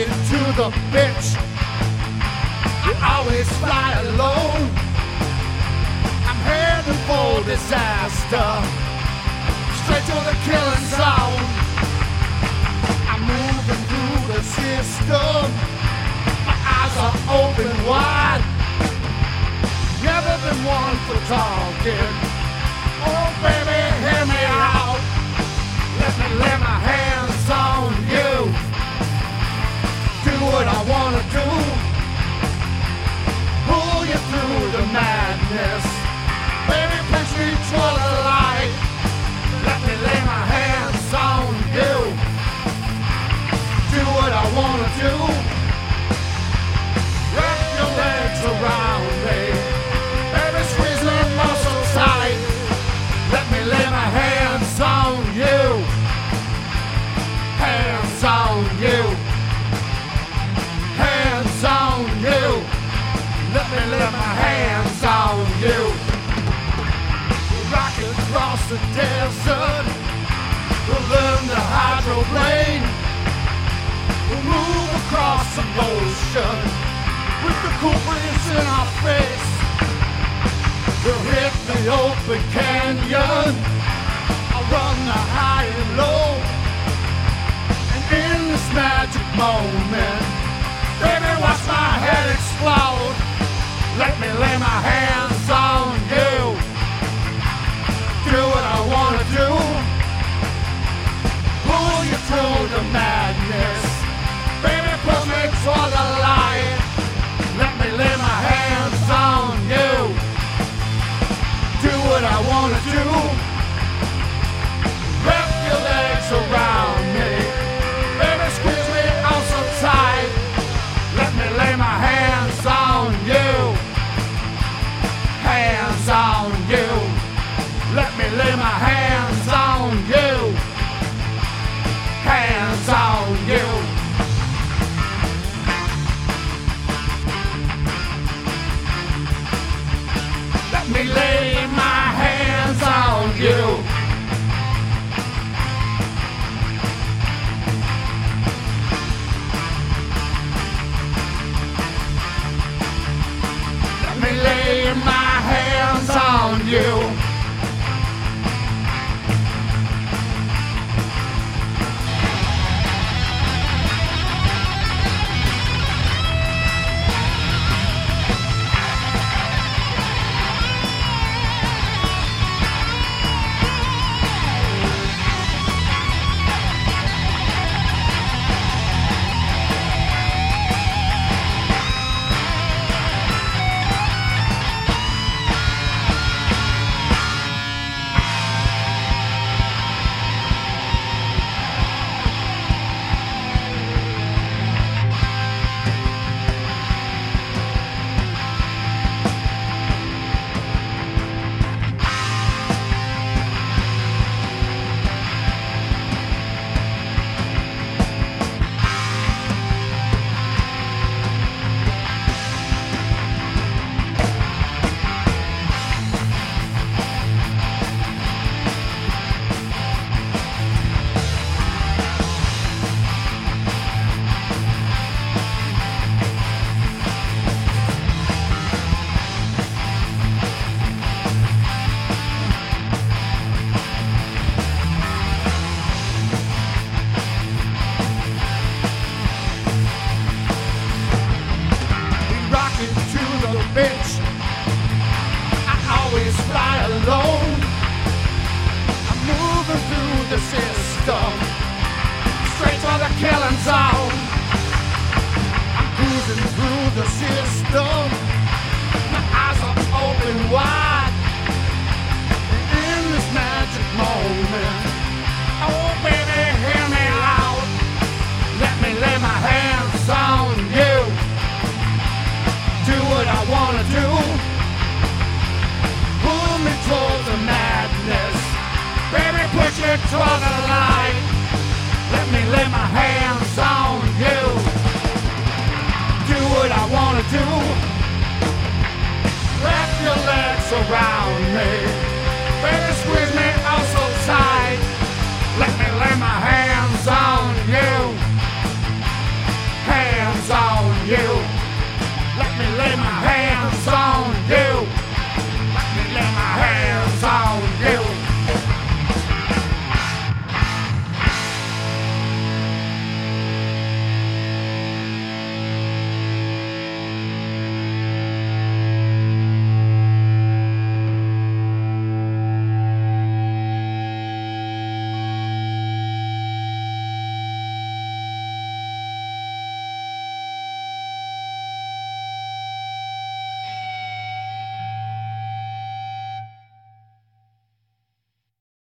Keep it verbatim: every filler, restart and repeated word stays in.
rocket to the pitch. I always fly alone. I'm heading for disaster, straight to the killing zone. I'm moving through the system. My eyes are open wide. Never been one for talking. Oh baby, hear me out. Let me lay my hands on you. Do what I wanna do. Pull you through the madness. Baby, push me toward the light. Let me lay my hands on you. Do what I wanna do. Wrap your legs around me. Baby, squeeze me muscle tight. Let me lay my hands on you. Hands on you. Hands on you. Let me lay my hands on you. Rocket across the desert. We'll learn the hydroplane. We'll move across the ocean with the cool breeze in our face. We'll hit the open canyon. I'll run the high and low. And in this magic moment, baby, watch my head explode. Let me lay my hands on you. Do what I wanna do. Pull you through the madness. Baby, push me toward the light. Let me lay my hands on you. Do what I wanna do. Wrap your legs around me. Baby, squeeze me out so tight. Let me lay my hands on you. Hands on you. Let me lay my hands on you. Hands on you. Let me lay my hands on you. Let me lay my hands on you. Bitch, I always fly alone. I'm moving through the system, straight for the killing zone. I'm cruising through the system. My eyes are open wide. And in this magic moment, oh baby, hear me out. Let me lay my hands on you. Do what I wanna do. Pull me toward the madness. Baby, push it toward the light. Let me lay my hands